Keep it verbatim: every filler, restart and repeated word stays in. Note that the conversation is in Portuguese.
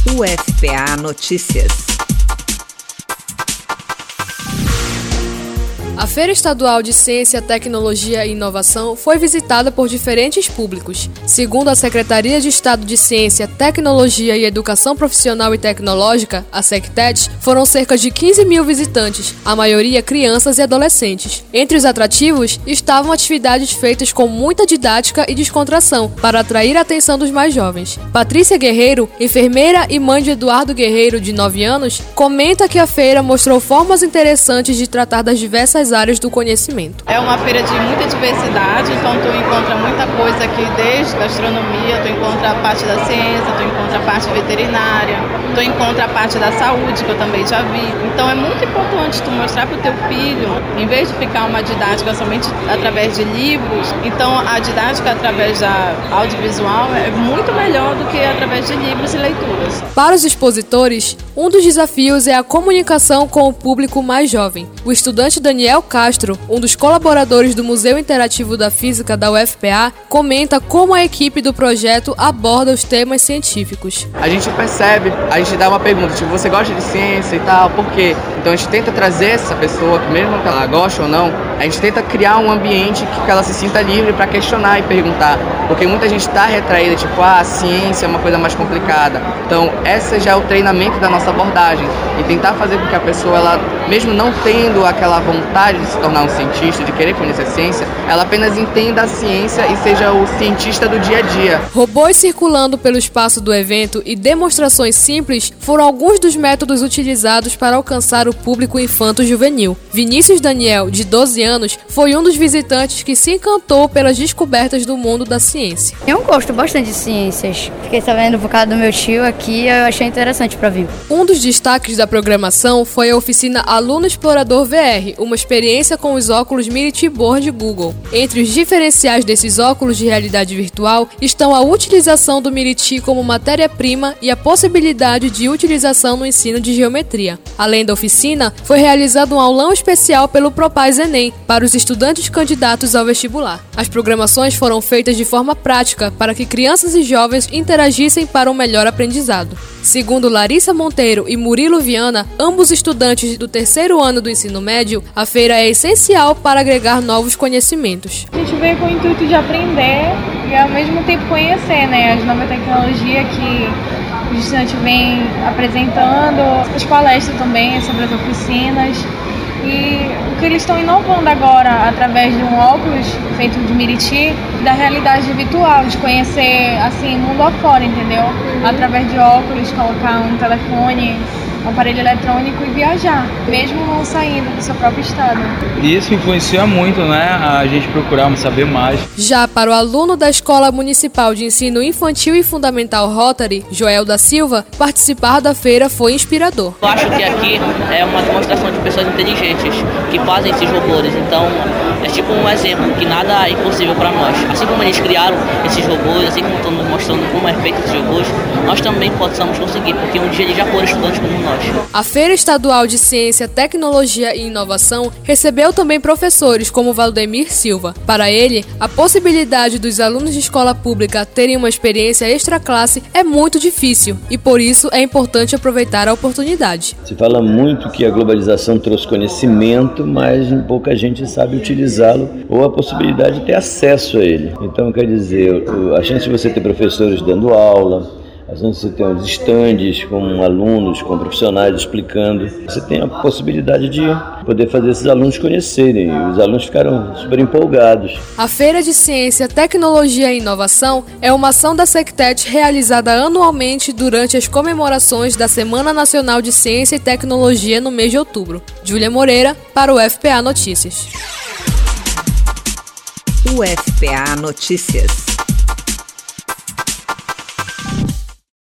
U F P A Notícias. A Feira Estadual de Ciência, Tecnologia e Inovação foi visitada por diferentes públicos. Segundo a Secretaria de Estado de Ciência, Tecnologia e Educação Profissional e Tecnológica, a SECTET, foram cerca de quinze mil visitantes, a maioria crianças e adolescentes. Entre os atrativos estavam atividades feitas com muita didática e descontração para atrair a atenção dos mais jovens. Patrícia Guerreiro, enfermeira e mãe de Eduardo Guerreiro, de nove anos, comenta que a feira mostrou formas interessantes de tratar das diversas áreas do conhecimento. É uma feira de muita diversidade, então tu encontra muita coisa aqui, desde gastronomia, tu encontra a parte da ciência, tu encontra a parte veterinária, tu encontra a parte da saúde, que eu também já vi. Então é muito importante tu mostrar para o teu filho, em vez de ficar uma didática somente através de livros, então a didática através da audiovisual é muito melhor do que através de livros e leituras. Para os expositores, um dos desafios é a comunicação com o público mais jovem. O estudante Daniel Castro, um dos colaboradores do Museu Interativo da Física da U F P A, comenta como a equipe do projeto aborda os temas científicos. A gente percebe, a gente dá uma pergunta, tipo, você gosta de ciência e tal, por quê? Então a gente tenta trazer essa pessoa, mesmo que ela goste ou não, a gente tenta criar um ambiente que ela se sinta livre para questionar e perguntar, porque muita gente está retraída, tipo, ah, a ciência é uma coisa mais complicada. Então esse já é o treinamento da nossa abordagem, e tentar fazer com que a pessoa, ela, mesmo não tendo aquela vontade de se tornar um cientista, de querer conhecer a ciência, ela apenas entenda a ciência e seja o cientista do dia a dia. Robôs circulando pelo espaço do evento e demonstrações simples foram alguns dos métodos utilizados para alcançar o público infanto-juvenil. Vinícius Daniel, de doze anos, foi um dos visitantes que se encantou pelas descobertas do mundo da ciência. Eu gosto bastante de ciências. Fiquei sabendo por causa do meu tio aqui, eu achei interessante para vir. Um dos destaques da programação foi a oficina Aluno Explorador V R, uma experiência com os óculos Mirity Board Google. Entre os diferenciais desses óculos de realidade virtual estão a utilização do Mirity como matéria-prima e a possibilidade de utilização no ensino de geometria. Além da oficina, foi realizado um aulão especial pelo Propaz Enem para os estudantes candidatos ao vestibular. As programações foram feitas de forma prática para que crianças e jovens interagissem para um melhor aprendizado. Segundo Larissa Monteiro e Murilo Viana, ambos estudantes do terceiro ano do ensino médio, a feira é essencial para agregar novos conhecimentos. A gente veio com o intuito de aprender e ao mesmo tempo conhecer, né, as novas tecnologias que o estudante vem apresentando, as palestras também sobre as oficinas. E o que eles estão inovando agora através de um óculos feito de Mirity, da realidade virtual, de conhecer assim mundo afora, entendeu? Através de óculos, colocar um telefone, um aparelho eletrônico e viajar, mesmo não saindo do seu próprio estado. E isso influencia muito, né, a gente procurar saber mais. Já para o aluno da Escola Municipal de Ensino Infantil e Fundamental Rotary, Joel da Silva, participar da feira foi inspirador. Eu acho que aqui é uma demonstração de pessoas inteligentes que fazem esses robôs, então é tipo um exemplo que nada é impossível para nós. Assim como eles criaram esses robôs, assim como estão nos mostrando como é feito esses robôs, nós também possamos conseguir, porque um dia eles já foram estudantes como nós. A Feira Estadual de Ciência, Tecnologia e Inovação recebeu também professores como Valdemir Silva. Para ele, a possibilidade dos alunos de escola pública terem uma experiência extra-classe é muito difícil e por isso é importante aproveitar a oportunidade. Se fala muito que a globalização trouxe conhecimento, mas pouca gente sabe utilizá-lo ou a possibilidade de ter acesso a ele. Então, quer dizer, a chance de você ter professores dando aula, às vezes você tem os estandes com alunos, com profissionais explicando. Você tem a possibilidade de poder fazer esses alunos conhecerem. E os alunos ficaram super empolgados. A Feira de Ciência, Tecnologia e Inovação é uma ação da SECTET realizada anualmente durante as comemorações da Semana Nacional de Ciência e Tecnologia no mês de outubro. Júlia Moreira, para o U F P A Notícias. U F P A Notícias.